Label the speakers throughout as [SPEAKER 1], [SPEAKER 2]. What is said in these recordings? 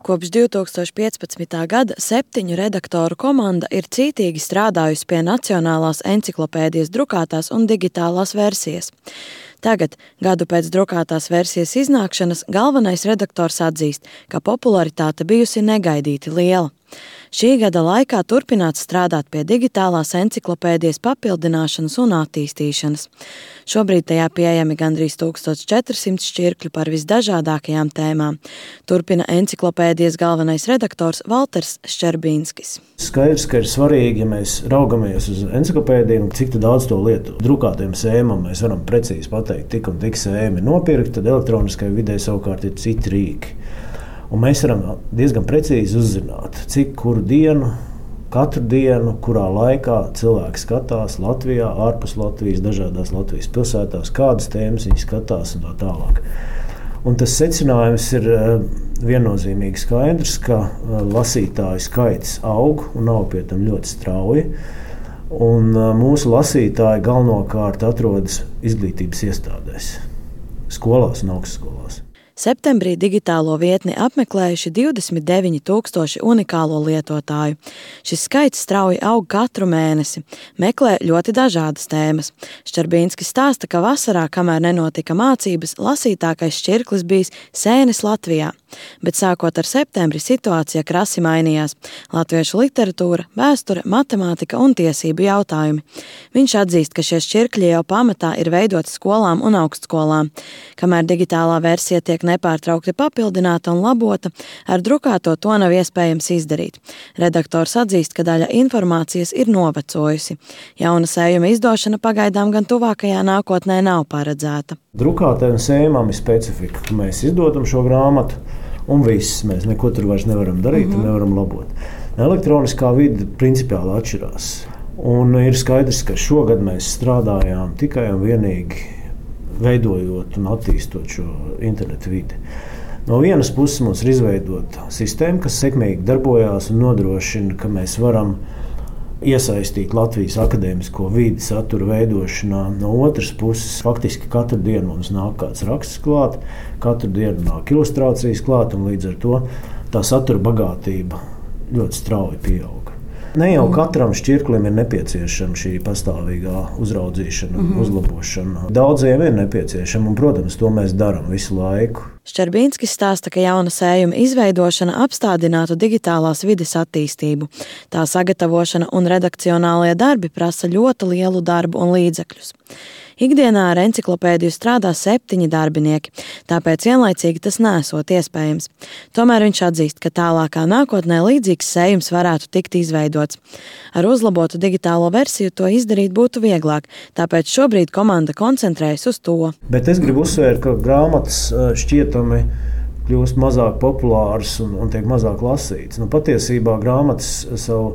[SPEAKER 1] Kopš 2015. gada 7 redaktoru komanda ir cītīgi strādājusi pie Nacionālās enciklopēdijas drukātās un digitālās versijas. Tagad, gadu pēc drukātās versijas iznākšanas, galvenais redaktors atzīst, ka popularitāte bijusi negaidīti liela. Šī gada laikā turpināts strādāt pie digitālās enciklopēdijas papildināšanas un attīstīšanas. Šobrīd tajā pieejami gandrīz 1400 šķirkļu par visdažādākajām tēmām. Turpina enciklopēdijas galvenais redaktors Valters Ščerbīnskis.
[SPEAKER 2] Skaidrs, ka ir svarīgi, ja mēs raugamies uz enciklopēdiju, cik daudz to lietu. Drukātiem sējumam mēs varam precīzi pateikt, tik un tik sējumi nopirkt, tad elektroniskai vidē savukārt ir citi rīki. Un mēs varam diezgan precīzi uzzināt, cik kuru dienu, katru dienu, kurā laikā cilvēki skatās Latvijā, ārpus Latvijas, dažādās Latvijas pilsētās, kādas tēmas viņi skatās un tā tālāk. Un tas secinājums ir viennozīmīgi skaidrs, ka lasītāju skaits aug un aug pie tam ļoti strauji. Un mūsu lasītāji galvenokārt atrodas izglītības iestādēs, skolās un augstskolās.
[SPEAKER 1] Septembrī digitālo vietni apmeklējuši 29 000 unikālo lietotāju. Šis skaits strauji aug katru mēnesi. Meklē ļoti dažādas tēmas. Ščerbīnskis stāsta, ka vasarā, kamēr nenotika mācības, lasītākais šķirklis bijis Sēnes Latvijā. Bet sākot ar septembri situācija krasi mainījās. Latviešu literatūra, vēsture, matemātika un tiesību jautājumi. Viņš atzīst, ka šie šķirkļi jau pamatā ir veidoti skolām un augstskolām. Kamēr digitālā versija tiek nepārtraukti papildināta un labota, ar drukāto to nav iespējams izdarīt. Redaktors atzīst, ka daļa informācijas ir novecojusi. Jauna sējuma izdošana pagaidām gan tuvākajā nākotnē nav paredzēta.
[SPEAKER 2] Drukātajam sējumam ir specifika, ka mēs izdodam šo grāmatu un viss. Mēs neko tur vairs nevaram darīt un nevaram labot. Elektroniskā vide principiāli atšķirās. Un ir skaidrs, ka šogad mēs strādājām tikai un vienīgi veidojot un attīstot šo internetu vidi. No vienas puses mums ir izveidota sistēma, kas sekmīgi darbojās un nodrošina, ka mēs varam iesaistīt Latvijas akadēmisko vidi satura veidošanā. No otras puses, faktiski katru dienu mums nāk kāds raksts klāt, katru dienu nāk ilustrācijas klāt, un līdz ar to tā satura bagātība ļoti strauji pieauga. Ne jau katram šķirklim ir nepieciešama šī pastāvīgā uzraudzīšana un uzlabošana. Daudziem ir nepieciešama, un, protams, to mēs darām visu laiku.
[SPEAKER 1] Ščerbīnskis stāsta, ka jauna sējuma izveidošana apstādinātu digitālās vides attīstību. Tā sagatavošana un redakcionālie darbi prasa ļoti lielu darbu un līdzekļus. Ikdienā ar enciklopēdiju strādā 7 darbinieki, tāpēc vienlaicīgi tas nesot iespējams. Tomēr viņš atzīst, ka tālākā nākotnē līdzīgs sējums varētu tikt izveidots. Ar uzlabotu digitālo versiju to izdarīt būtu vieglāk, tāpēc šobrīd komanda koncentrējas uz to.
[SPEAKER 2] Bet es gribu uzsvērt, ka grāmatas šķietami kļūst mazāk populāras un tiek mazāk lasītas. Patiesībā grāmatas savu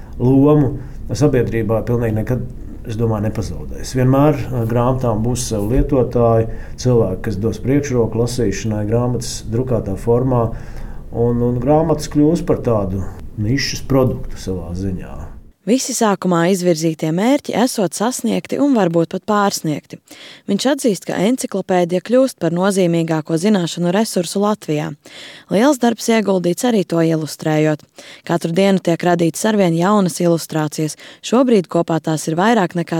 [SPEAKER 2] lomu sabiedrībā pilnīgi nekad, es domāju, nepazaudēs. Vienmēr grāmatām būs savu lietotāji, cilvēki, kas dos priekšroku lasīšanai grāmatas drukātā formā, un grāmatas kļūs par tādu nišas produktu savā ziņā.
[SPEAKER 1] Visi sākumā izvirzītie mērķi esot sasniegti un varbūt pat pārsniegti. Viņš atzīst, ka enciklopēdija kļūst par nozīmīgāko zināšanu resursu Latvijā. Liels darbs ieguldīts arī to ilustrējot. Katru dienu tiek radītas arvien jaunas ilustrācijas. Šobrīd kopā tās ir vairāk nekā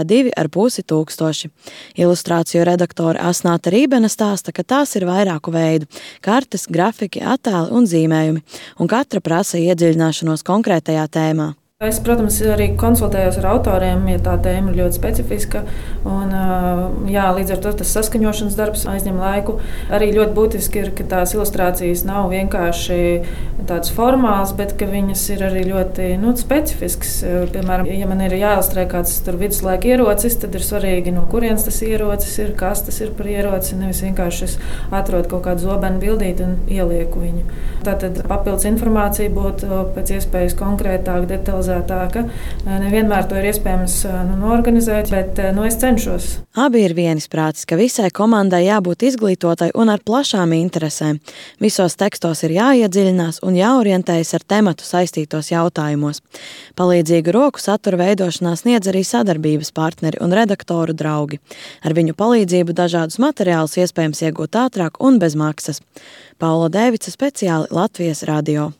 [SPEAKER 1] 2500. Ilustrāciju redaktore Asnāta Rībena stāsta, ka tās ir vairāku veidu – kartes, grafiki, attēli un zīmējumi, un katra prasa iedziļināšanos konkrētajā tēmā.
[SPEAKER 3] Es, protams, arī konsultējos ar autoriem, ja tā tēma ir ļoti specifiska. Un, līdz ar to tas saskaņošanas darbs aizņem laiku. Arī ļoti būtiski ir, ka tās ilustrācijas nav vienkārši tādas formālas, bet ka viņas ir arī ļoti specifiskas. Piemēram, ja man ir jāilustrē kāds viduslaika ierocis, tad ir svarīgi, no kurienes tas ierocis ir, kas tas ir par ieroci. Nevis vienkārši es atrodu kaut kādu zobenu bildīti un ielieku viņu. Tātad papildus informācija būtu pēc iespējas konkrētāk, detalizētāk detalizētāka. Nevienmēr to ir iespējams norganizēt, bet es cenšos.
[SPEAKER 1] Abi ir vienisprātis, ka visai komandai jābūt izglītotai un ar plašām interesēm. Visos tekstos ir jāiedziļinās un jāorientējas ar tematu saistītos jautājumos. Palīdzīgu roku satura veidošanā sniedz arī sadarbības partneri un redaktoru draugi. Ar viņu palīdzību dažādus materiālus iespējams iegūt ātrāk un bez maksas. Paula Dēvica, speciāli Latvijas radio.